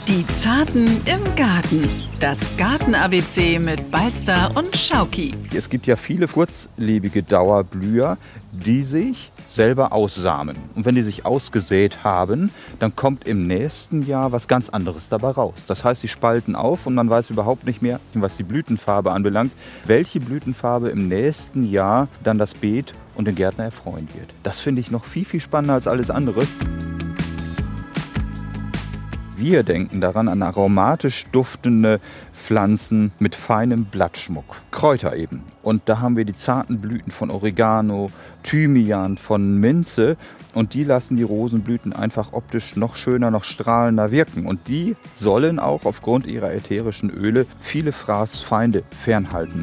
Die Zarten im Garten. Das Garten-ABC mit Balzer und Schauki. Es gibt ja viele kurzlebige Dauerblüher, die sich selber aussamen. Und wenn die sich ausgesät haben, dann kommt im nächsten Jahr was ganz anderes dabei raus. Das heißt, sie spalten auf und man weiß überhaupt nicht mehr, was die Blütenfarbe anbelangt, welche Blütenfarbe im nächsten Jahr dann das Beet und den Gärtner erfreuen wird. Das finde ich noch viel, viel spannender als alles andere. Wir denken daran an aromatisch duftende Pflanzen mit feinem Blattschmuck. Kräuter eben. Und da haben wir die zarten Blüten von Oregano, Thymian, von Minze. Und die lassen die Rosenblüten einfach optisch noch schöner, noch strahlender wirken. Und die sollen auch aufgrund ihrer ätherischen Öle viele Fraßfeinde fernhalten.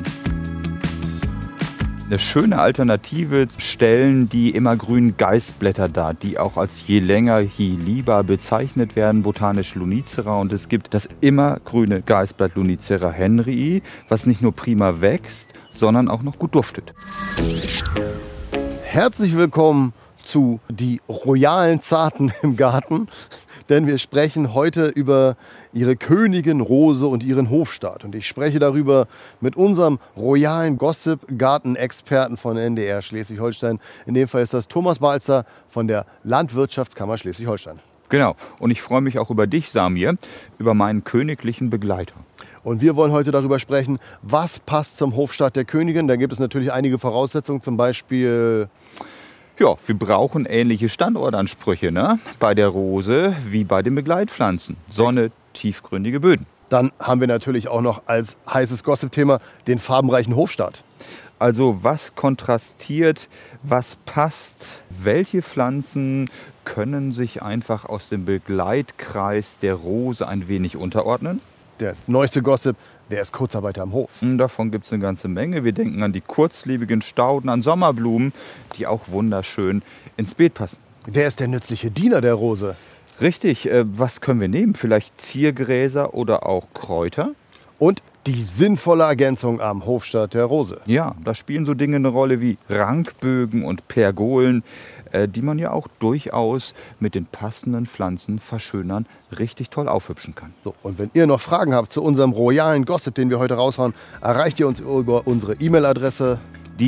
Eine schöne Alternative stellen die immergrünen Geißblätter dar, die auch als je länger, je lieber bezeichnet werden, botanisch Lonicera. Und es gibt das immergrüne Geißblatt Lonicera henryi, was nicht nur prima wächst, sondern auch noch gut duftet. Herzlich willkommen zu die royalen Zarten im Garten, denn wir sprechen heute über ihre Königin Rose und ihren Hofstaat. Und ich spreche darüber mit unserem royalen Gossip-Garten-Experten von NDR Schleswig-Holstein. In dem Fall ist das Thomas Balzer von der Landwirtschaftskammer Schleswig-Holstein. Genau, und ich freue mich auch über dich, Samir, über meinen königlichen Begleiter. Und wir wollen heute darüber sprechen, was passt zum Hofstaat der Königin. Da gibt es natürlich einige Voraussetzungen, zum Beispiel... Ja, wir brauchen ähnliche Standortansprüche, ne? Bei der Rose wie bei den Begleitpflanzen. Sonne, tiefgründige Böden. Dann haben wir natürlich auch noch als heißes Gossip-Thema den farbenreichen Hofstaat. Also was kontrastiert, was passt, welche Pflanzen können sich einfach aus dem Begleitkreis der Rose ein wenig unterordnen? Der neueste Gossip, der ist Kurzarbeiter am Hof. Davon gibt es eine ganze Menge. Wir denken an die kurzlebigen Stauden, an Sommerblumen, die auch wunderschön ins Beet passen. Wer ist der nützliche Diener der Rose? Richtig, was können wir nehmen? Vielleicht Ziergräser oder auch Kräuter? Und die sinnvolle Ergänzung am Hofstaat der Rose. Ja, da spielen so Dinge eine Rolle wie Rankbögen und Pergolen, die man ja auch durchaus mit den passenden Pflanzen verschönern, richtig toll aufhübschen kann. So, und wenn ihr noch Fragen habt zu unserem royalen Gossip, den wir heute raushauen, erreicht ihr uns über unsere E-Mail-Adresse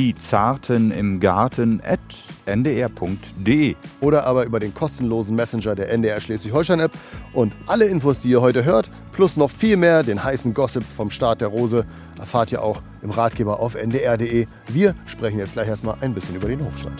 diezartenimgarten@ndr.de oder aber über den kostenlosen Messenger der NDR Schleswig-Holstein-App. Und alle Infos, die ihr heute hört, plus noch viel mehr, den heißen Gossip vom Staat der Rose, erfahrt ihr auch im Ratgeber auf ndr.de. Wir sprechen jetzt gleich erstmal ein bisschen über den Hofstaat.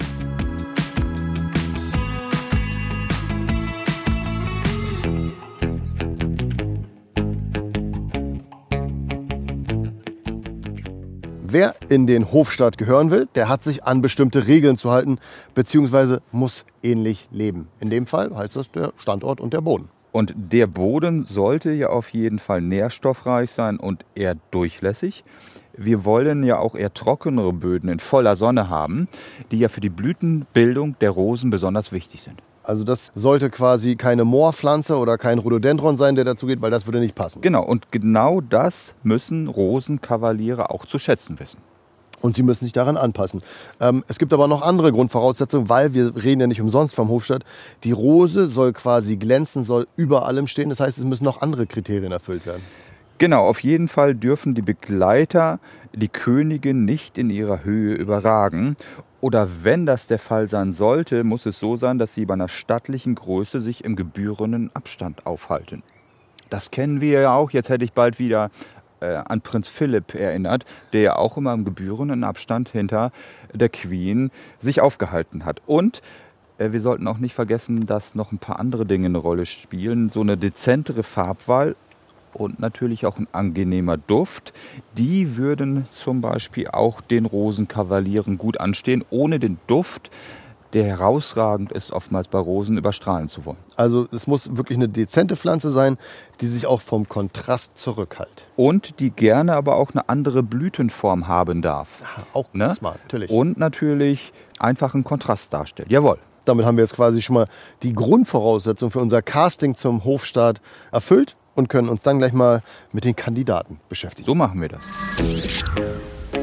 Wer in den Hofstaat gehören will, der hat sich an bestimmte Regeln zu halten, beziehungsweise muss ähnlich leben. In dem Fall heißt das der Standort und der Boden. Und der Boden sollte ja auf jeden Fall nährstoffreich sein und eher durchlässig. Wir wollen ja auch eher trockenere Böden in voller Sonne haben, die ja für die Blütenbildung der Rosen besonders wichtig sind. Also das sollte quasi keine Moorpflanze oder kein Rhododendron sein, der dazu geht, weil das würde nicht passen. Genau, und genau das müssen Rosenkavaliere auch zu schätzen wissen. Und sie müssen sich daran anpassen. Es gibt aber noch andere Grundvoraussetzungen, weil wir reden ja nicht umsonst vom Hofstaat. Die Rose soll quasi glänzen, soll über allem stehen. Das heißt, es müssen noch andere Kriterien erfüllt werden. Genau, auf jeden Fall dürfen die Begleiter die Königin nicht in ihrer Höhe überragen. Oder wenn das der Fall sein sollte, muss es so sein, dass sie bei einer stattlichen Größe sich im gebührenden Abstand aufhalten. Das kennen wir ja auch. Jetzt hätte ich bald wieder an Prinz Philipp erinnert, der ja auch immer im gebührenden Abstand hinter der Queen sich aufgehalten hat. Und wir sollten auch nicht vergessen, dass noch ein paar andere Dinge eine Rolle spielen. So eine dezentere Farbwahl und natürlich auch ein angenehmer Duft. Die würden zum Beispiel auch den Rosenkavalieren gut anstehen, ohne den Duft, der herausragend ist, oftmals bei Rosen überstrahlen zu wollen. Also es muss wirklich eine dezente Pflanze sein, die sich auch vom Kontrast zurückhält. Und die gerne aber auch eine andere Blütenform haben darf. Ja, auch smart, natürlich. Und natürlich einfach einen Kontrast darstellt. Jawohl. Damit haben wir jetzt quasi schon mal die Grundvoraussetzung für unser Casting zum Hofstaat erfüllt und können uns dann gleich mal mit den Kandidaten beschäftigen. So machen wir das.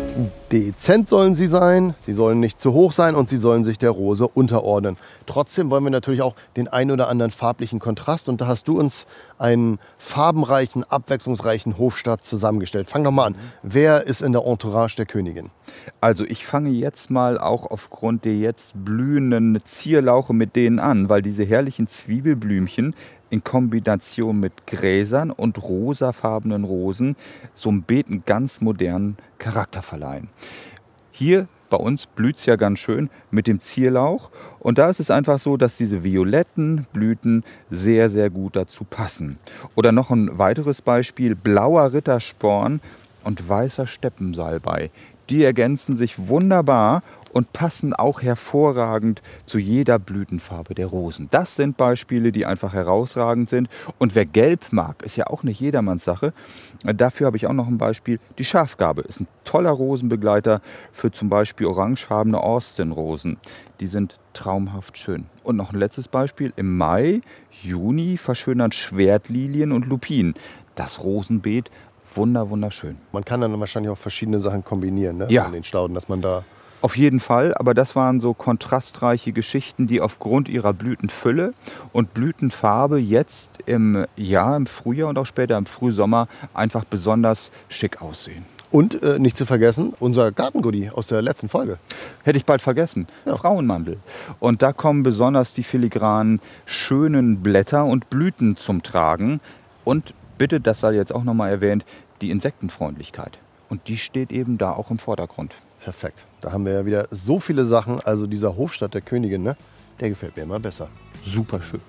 Dezent sollen sie sein, sie sollen nicht zu hoch sein und sie sollen sich der Rose unterordnen. Trotzdem wollen wir natürlich auch den ein oder anderen farblichen Kontrast und da hast du uns einen farbenreichen, abwechslungsreichen Hofstaat zusammengestellt. Fang doch mal an. Wer ist in der Entourage der Königin? Also ich fange jetzt mal auch aufgrund der jetzt blühenden Zierlauche mit denen an, weil diese herrlichen Zwiebelblümchen in Kombination mit Gräsern und rosafarbenen Rosen so einem Beet einen ganz modernen Charakter verleihen. Hier bei uns blüht es ja ganz schön mit dem Zierlauch und da ist es einfach so, dass diese violetten Blüten sehr, sehr gut dazu passen. Oder noch ein weiteres Beispiel, blauer Rittersporn und weißer Steppensalbei. Die ergänzen sich wunderbar und passen auch hervorragend zu jeder Blütenfarbe der Rosen. Das sind Beispiele, die einfach herausragend sind. Und wer Gelb mag, ist ja auch nicht jedermanns Sache. Dafür habe ich auch noch ein Beispiel. Die Schafgarbe ist ein toller Rosenbegleiter für zum Beispiel orangefarbene Austin-Rosen. Die sind traumhaft schön. Und noch ein letztes Beispiel. Im Mai, Juni verschönern Schwertlilien und Lupinen das Rosenbeet wunderschön. Man kann dann wahrscheinlich auch verschiedene Sachen kombinieren, ne? Ja. An den Stauden, dass man da... Auf jeden Fall, aber das waren so kontrastreiche Geschichten, die aufgrund ihrer Blütenfülle und Blütenfarbe jetzt im Frühjahr und auch später im Frühsommer einfach besonders schick aussehen. Und nicht zu vergessen, unser Gartengoodie aus der letzten Folge. Hätte ich bald vergessen. Ja. Frauenmandel. Und da kommen besonders die filigranen, schönen Blätter und Blüten zum Tragen. Und bitte, das sei jetzt auch nochmal erwähnt, die Insektenfreundlichkeit. Und die steht eben da auch im Vordergrund. Perfekt. Da haben wir ja wieder so viele Sachen. Also dieser Hofstaat der Königin, ne? Der gefällt mir immer besser. Super schön.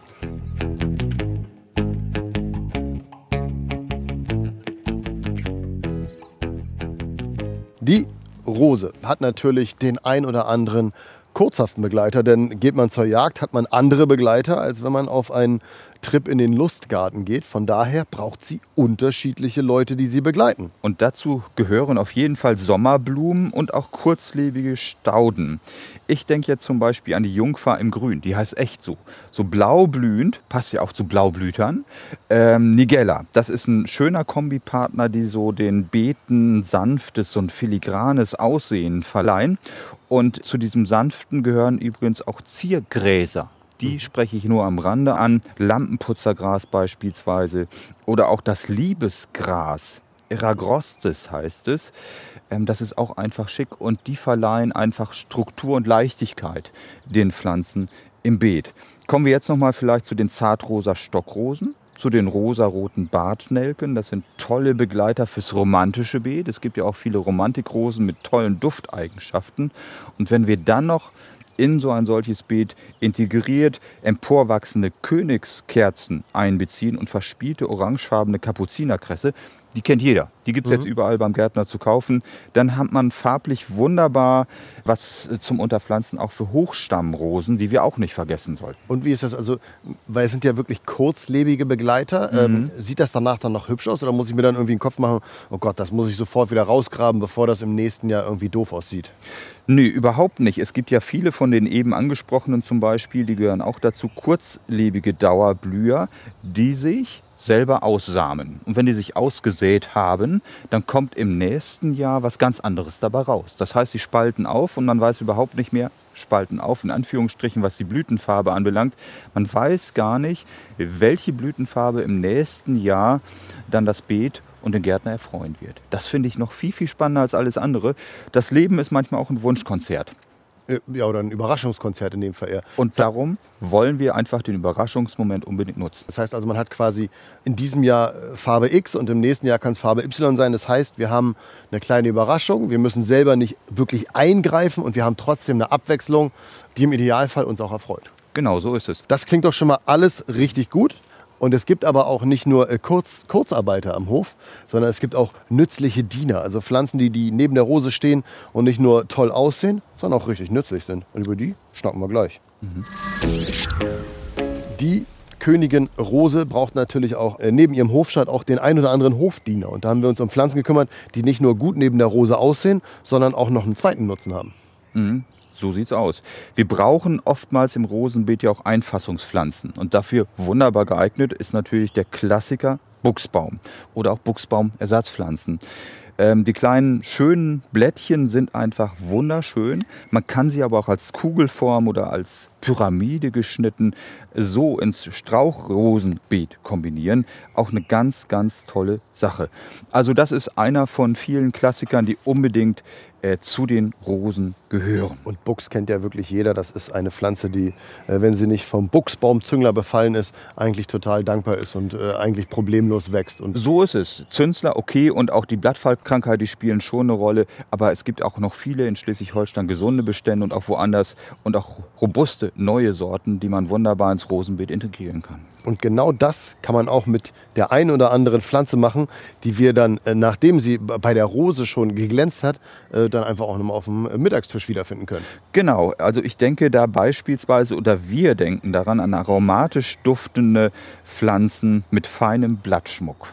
Die Rose hat natürlich den ein oder anderen kurzhaften Begleiter, denn geht man zur Jagd, hat man andere Begleiter, als wenn man auf einen Trip in den Lustgarten geht. Von daher braucht sie unterschiedliche Leute, die sie begleiten. Und dazu gehören auf jeden Fall Sommerblumen und auch kurzlebige Stauden. Ich denke jetzt zum Beispiel an die Jungfer im Grün, die heißt echt so. So blaublühend, passt ja auch zu Blaublütern. Nigella, das ist ein schöner Kombipartner, die so den Beeten sanftes und filigranes Aussehen verleihen. Und zu diesem sanften gehören übrigens auch Ziergräser. Die spreche ich nur am Rande an. Lampenputzergras beispielsweise oder auch das Liebesgras. Eragrostis heißt es. Das ist auch einfach schick und die verleihen einfach Struktur und Leichtigkeit den Pflanzen im Beet. Kommen wir jetzt nochmal vielleicht zu den zartrosa Stockrosen, zu den rosaroten Bartnelken. Das sind tolle Begleiter fürs romantische Beet. Es gibt ja auch viele Romantikrosen mit tollen Dufteigenschaften. Und wenn wir dann noch in so ein solches Beet integriert emporwachsende Königskerzen einbeziehen und verspielte orangefarbene Kapuzinerkresse, die kennt jeder. Die gibt es jetzt überall beim Gärtner zu kaufen. Dann hat man farblich wunderbar was zum Unterpflanzen auch für Hochstammrosen, die wir auch nicht vergessen sollten. Und wie ist das? Also, weil es sind ja wirklich kurzlebige Begleiter. Sieht das danach dann noch hübsch aus oder muss ich mir dann irgendwie den Kopf machen, oh Gott, das muss ich sofort wieder rausgraben, bevor das im nächsten Jahr irgendwie doof aussieht? Nö, überhaupt nicht. Es gibt ja viele von den eben angesprochenen zum Beispiel, die gehören auch dazu, kurzlebige Dauerblüher, die sich selber aussamen. Und wenn die sich ausgesät haben, dann kommt im nächsten Jahr was ganz anderes dabei raus. Das heißt, sie spalten auf und man weiß überhaupt nicht mehr, spalten auf in Anführungsstrichen, was die Blütenfarbe anbelangt. Man weiß gar nicht, welche Blütenfarbe im nächsten Jahr dann das Beet und den Gärtner erfreuen wird. Das finde ich noch viel, viel spannender als alles andere. Das Leben ist manchmal auch ein Wunschkonzert. Ja, oder ein Überraschungskonzert in dem Fall eher. Und darum wollen wir einfach den Überraschungsmoment unbedingt nutzen. Das heißt also, man hat quasi in diesem Jahr Farbe X und im nächsten Jahr kann es Farbe Y sein. Das heißt, wir haben eine kleine Überraschung. Wir müssen selber nicht wirklich eingreifen und wir haben trotzdem eine Abwechslung, die im Idealfall uns auch erfreut. Genau, so ist es. Das klingt doch schon mal alles richtig gut. Und es gibt aber auch nicht nur Kurzarbeiter am Hof, sondern es gibt auch nützliche Diener. Also Pflanzen, die neben der Rose stehen und nicht nur toll aussehen, sondern auch richtig nützlich sind. Und über die schnacken wir gleich. Die Königin Rose braucht natürlich auch neben ihrem Hofstaat auch den ein oder anderen Hofdiener. Und da haben wir uns um Pflanzen gekümmert, die nicht nur gut neben der Rose aussehen, sondern auch noch einen zweiten Nutzen haben. So sieht's aus. Wir brauchen oftmals im Rosenbeet ja auch Einfassungspflanzen. Und dafür wunderbar geeignet ist natürlich der Klassiker Buchsbaum oder auch Buchsbaumersatzpflanzen. Die kleinen, schönen Blättchen sind einfach wunderschön. Man kann sie aber auch als Kugelform oder als Pyramide geschnitten so ins Strauchrosenbeet kombinieren. Auch eine ganz, ganz tolle Sache. Also das ist einer von vielen Klassikern, die unbedingt zu den Rosen gehören. Und Buchs kennt ja wirklich jeder. Das ist eine Pflanze, die, wenn sie nicht vom Buchsbaumzüngler befallen ist, eigentlich total dankbar ist und eigentlich problemlos wächst. Und so ist es. Zünsler, okay, und auch die Blattfalbkrankheit, die spielen schon eine Rolle. Aber es gibt auch noch viele in Schleswig-Holstein gesunde Bestände und auch woanders und auch robuste neue Sorten, die man wunderbar ins Rosenbeet integrieren kann. Und genau das kann man auch mit der einen oder anderen Pflanze machen, die wir dann, nachdem sie bei der Rose schon geglänzt hat, dann einfach auch nochmal auf dem Mittagstisch wiederfinden können. Genau, also ich denke da beispielsweise, oder wir denken daran, an aromatisch duftende Pflanzen mit feinem Blattschmuck.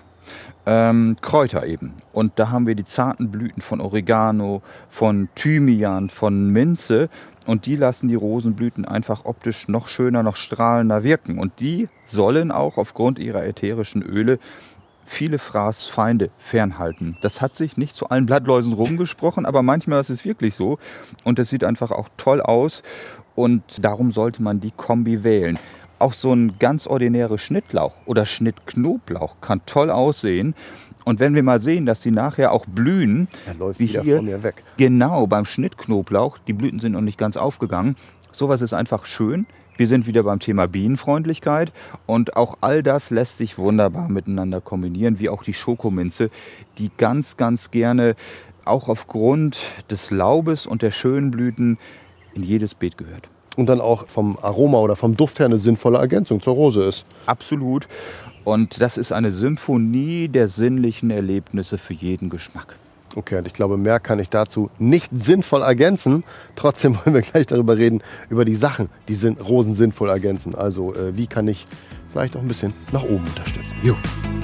Kräuter eben. Und da haben wir die zarten Blüten von Oregano, von Thymian, von Minze. Und die lassen die Rosenblüten einfach optisch noch schöner, noch strahlender wirken. Und die sollen auch aufgrund ihrer ätherischen Öle viele Fraßfeinde fernhalten. Das hat sich nicht zu allen Blattläusen rumgesprochen, aber manchmal ist es wirklich so. Und es sieht einfach auch toll aus. Und darum sollte man die Kombi wählen. Auch so ein ganz ordinärer Schnittlauch oder Schnittknoblauch kann toll aussehen. Und wenn wir mal sehen, dass die nachher auch blühen, läuft wie wieder hier, von mir weg. Genau, beim Schnittknoblauch, die Blüten sind noch nicht ganz aufgegangen. Sowas ist einfach schön. Wir sind wieder beim Thema Bienenfreundlichkeit und auch all das lässt sich wunderbar miteinander kombinieren, wie auch die Schokominze, die ganz, ganz gerne auch aufgrund des Laubes und der schönen Blüten in jedes Beet gehört. Und dann auch vom Aroma oder vom Duft her eine sinnvolle Ergänzung zur Rose ist. Absolut. Und das ist eine Symphonie der sinnlichen Erlebnisse für jeden Geschmack. Okay, und ich glaube, mehr kann ich dazu nicht sinnvoll ergänzen. Trotzdem wollen wir gleich darüber reden, über die Sachen, die Rosen sinnvoll ergänzen. Also wie kann ich vielleicht auch ein bisschen nach oben unterstützen. Jo.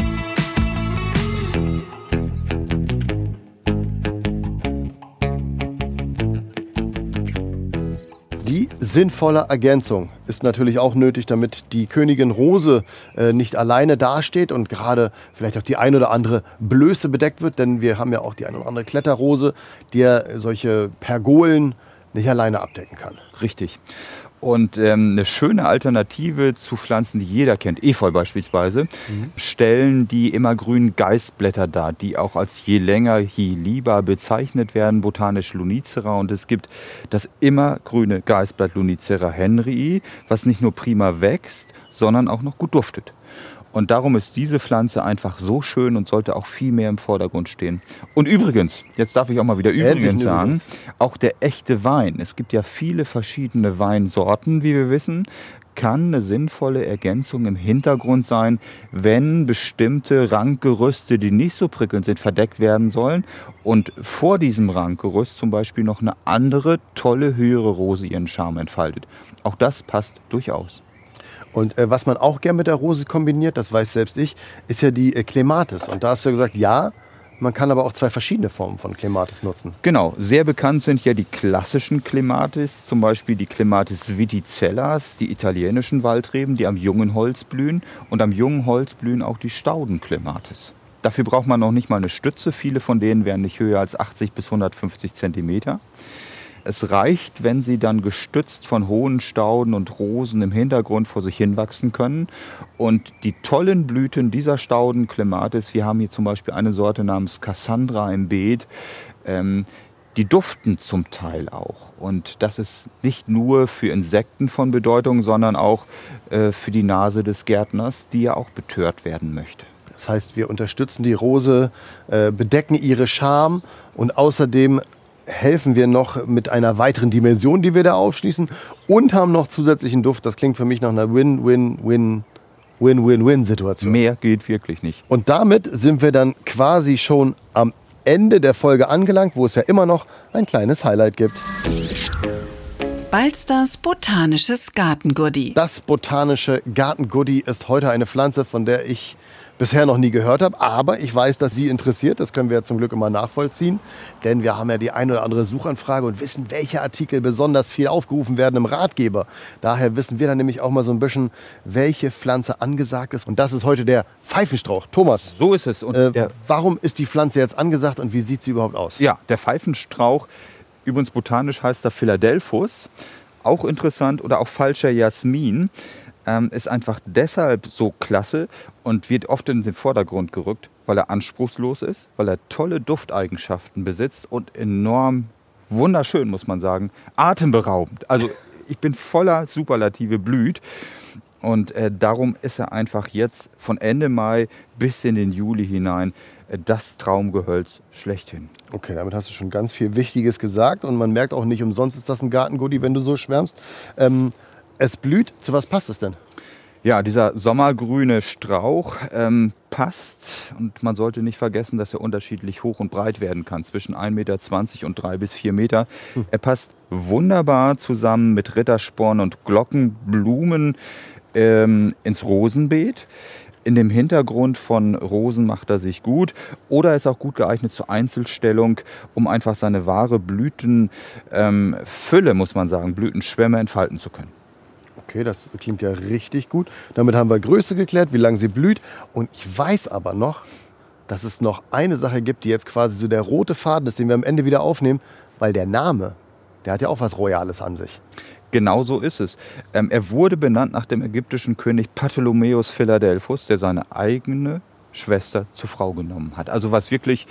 Die sinnvolle Ergänzung ist natürlich auch nötig, damit die Königin Rose nicht alleine dasteht und gerade vielleicht auch die ein oder andere Blöße bedeckt wird. Denn wir haben ja auch die ein oder andere Kletterrose, die ja solche Pergolen nicht alleine abdecken kann. Richtig. Und eine schöne Alternative zu Pflanzen, die jeder kennt, Efeu beispielsweise, stellen die immergrünen Geißblätter dar, die auch als je länger, je lieber bezeichnet werden, botanisch Lunicera. Und es gibt das immergrüne Geißblatt Lunicera henryi, was nicht nur prima wächst, sondern auch noch gut duftet. Und darum ist diese Pflanze einfach so schön und sollte auch viel mehr im Vordergrund stehen. Und übrigens, jetzt darf ich auch mal wieder übrigens sagen, auch der echte Wein. Es gibt ja viele verschiedene Weinsorten, wie wir wissen. Kann eine sinnvolle Ergänzung im Hintergrund sein, wenn bestimmte Rankgerüste, die nicht so prickelnd sind, verdeckt werden sollen und vor diesem Rankgerüst zum Beispiel noch eine andere, tolle, höhere Rose ihren Charme entfaltet. Auch das passt durchaus. Und was man auch gern mit der Rose kombiniert, das weiß selbst ich, ist ja die Clematis. Und da hast du ja gesagt, ja, man kann aber auch zwei verschiedene Formen von Clematis nutzen. Genau, sehr bekannt sind ja die klassischen Clematis, zum Beispiel die Clematis vidicellas, die italienischen Waldreben, die am jungen Holz blühen. Und am jungen Holz blühen auch die Staudenclematis. Dafür braucht man noch nicht mal eine Stütze. Viele von denen werden nicht höher als 80 bis 150 Zentimeter. Es reicht, wenn sie dann gestützt von hohen Stauden und Rosen im Hintergrund vor sich hinwachsen können. Und die tollen Blüten dieser Staudenclematis, wir haben hier zum Beispiel eine Sorte namens Cassandra im Beet, die duften zum Teil auch. Und das ist nicht nur für Insekten von Bedeutung, sondern auch für die Nase des Gärtners, die ja auch betört werden möchte. Das heißt, wir unterstützen die Rose, bedecken ihre Charme und außerdem helfen wir noch mit einer weiteren Dimension, die wir da aufschließen und haben noch zusätzlichen Duft. Das klingt für mich nach einer Win-Win-Win-Win-Win-Situation. Mehr geht wirklich nicht. Und damit sind wir dann quasi schon am Ende der Folge angelangt, wo es ja immer noch ein kleines Highlight gibt. Balsters botanisches Gartengoodie. Das botanische Gartengoodie ist heute eine Pflanze, von der ich bisher noch nie gehört habe, aber ich weiß, dass Sie interessiert. Das können wir ja zum Glück immer nachvollziehen, denn wir haben ja die ein oder andere Suchanfrage und wissen, welche Artikel besonders viel aufgerufen werden im Ratgeber. Daher wissen wir dann nämlich auch mal so ein bisschen, welche Pflanze angesagt ist. Und das ist heute der Pfeifenstrauch. Thomas, So ist es. Und warum ist die Pflanze jetzt angesagt und wie sieht sie überhaupt aus? ja, der Pfeifenstrauch, übrigens botanisch heißt er Philadelphus, auch interessant, oder auch falscher Jasmin. Ist einfach deshalb so klasse und wird oft in den Vordergrund gerückt, weil er anspruchslos ist, weil er tolle Dufteigenschaften besitzt und enorm wunderschön, muss man sagen, atemberaubend. Also ich bin voller Superlative blüht und darum ist er einfach jetzt von Ende Mai bis in den Juli hinein das Traumgehölz schlechthin. Okay, damit hast du schon ganz viel Wichtiges gesagt und man merkt auch nicht umsonst ist das ein Gartengoodie, wenn du so schwärmst. Es blüht. Zu was passt es denn? Ja, dieser sommergrüne Strauch passt und man sollte nicht vergessen, dass er unterschiedlich hoch und breit werden kann, zwischen 1,20 Meter und 3 bis 4 Meter. Er passt wunderbar zusammen mit Rittersporn und Glockenblumen ins Rosenbeet. In dem Hintergrund von Rosen macht er sich gut oder ist auch gut geeignet zur Einzelstellung, um einfach seine wahre Blütenfülle, muss man sagen, Blütenschwämme entfalten zu können. Okay, das klingt ja richtig gut. Damit haben wir Größe geklärt, wie lange sie blüht. Und ich weiß aber noch, dass es noch eine Sache gibt, die jetzt quasi so der rote Faden ist, den wir am Ende wieder aufnehmen, weil der Name, der hat ja auch was Royales an sich. Genau so ist es. Er wurde benannt nach dem ägyptischen König Ptolemaeus Philadelphus, der seine eigene Schwester zur Frau genommen hat. Also was wirklich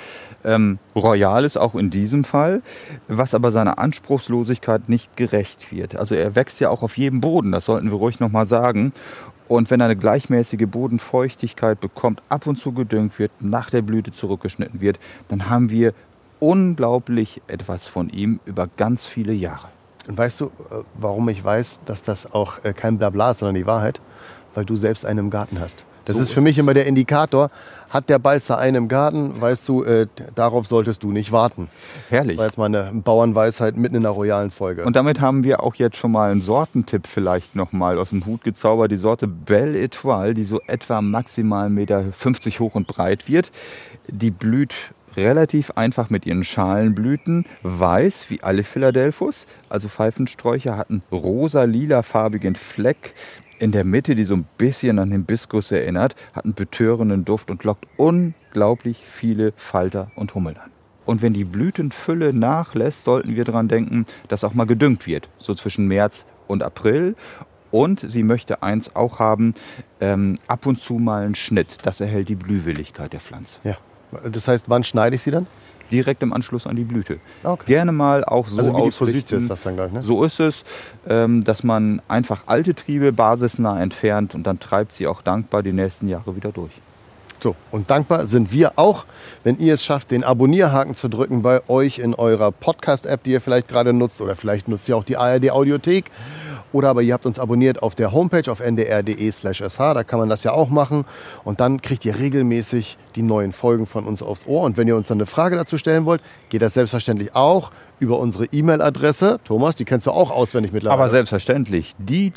Royales auch in diesem Fall, was aber seiner Anspruchslosigkeit nicht gerecht wird. Also er wächst ja auch auf jedem Boden, das sollten wir ruhig nochmal sagen. Und wenn er eine gleichmäßige Bodenfeuchtigkeit bekommt, ab und zu gedüngt wird, nach der Blüte zurückgeschnitten wird, dann haben wir unglaublich etwas von ihm über ganz viele Jahre. Und weißt du, warum ich weiß, dass das auch kein Blabla ist, sondern die Wahrheit? Weil du selbst einen im Garten hast. Das ist für mich immer der Indikator. Hat der Balster einen im Garten, weißt du, darauf solltest du nicht warten. Herrlich. Das war jetzt mal eine Bauernweisheit mitten in einer royalen Folge. Und damit haben wir auch jetzt schon mal einen Sortentipp vielleicht nochmal aus dem Hut gezaubert. Die Sorte Belle Étoile, die so etwa maximal 1,50 Meter hoch und breit wird. Die blüht relativ einfach mit ihren Schalenblüten, weiß wie alle Philadelphus. Also Pfeifensträucher hat einen rosa-lilafarbigen Fleck in der Mitte, die so ein bisschen an Hibiskus erinnert, hat einen betörenden Duft und lockt unglaublich viele Falter und Hummeln an. Und wenn die Blütenfülle nachlässt, sollten wir daran denken, dass auch mal gedüngt wird, so zwischen März und April. Und sie möchte eins auch haben, ab und zu mal einen Schnitt. Das erhält die Blühwilligkeit der Pflanze. Ja. Das heißt, wann schneide ich sie dann? Direkt im Anschluss an die Blüte. Okay. Gerne mal auch so also wie die ausrichten. Forsythia ist das dann gleich, ne? So ist es, dass man einfach alte Triebe basisnah entfernt und dann treibt sie auch dankbar die nächsten Jahre wieder durch. So, und dankbar sind wir auch, wenn ihr es schafft, den Abonnierhaken zu drücken bei euch in eurer Podcast-App, die ihr vielleicht gerade nutzt. Oder vielleicht nutzt ihr auch die ARD-Audiothek. Oder aber ihr habt uns abonniert auf der Homepage auf ndr.de/sh. Da kann man das ja auch machen. Und dann kriegt ihr regelmäßig die neuen Folgen von uns aufs Ohr. Und wenn ihr uns dann eine Frage dazu stellen wollt, geht das selbstverständlich auch über unsere E-Mail-Adresse. Thomas, die kennst du auch auswendig mittlerweile. Aber selbstverständlich,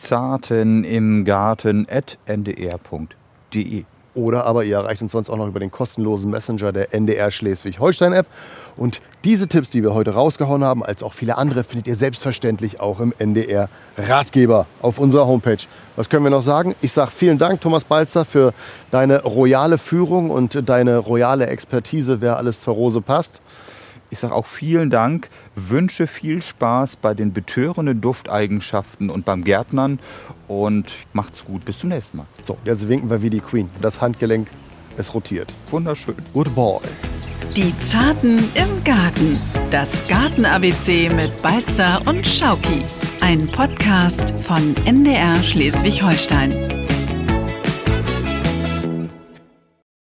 diezartenimgarten@ndr.de. Oder aber ihr erreicht uns sonst auch noch über den kostenlosen Messenger der NDR Schleswig-Holstein-App. Und diese Tipps, die wir heute rausgehauen haben, als auch viele andere, findet ihr selbstverständlich auch im NDR Ratgeber auf unserer Homepage. Was können wir noch sagen? Ich sage vielen Dank, Thomas Balster, für deine royale Führung und deine royale Expertise, wer alles zur Rose passt. Ich sage auch vielen Dank, wünsche viel Spaß bei den betörenden Dufteigenschaften und beim Gärtnern und macht's gut. Bis zum nächsten Mal. So, jetzt winken wir wie die Queen. Das Handgelenk, es rotiert. Wunderschön. Good boy. Die Zarten im Garten. Das Garten-ABC mit Balster und Schauki. Ein Podcast von NDR Schleswig-Holstein.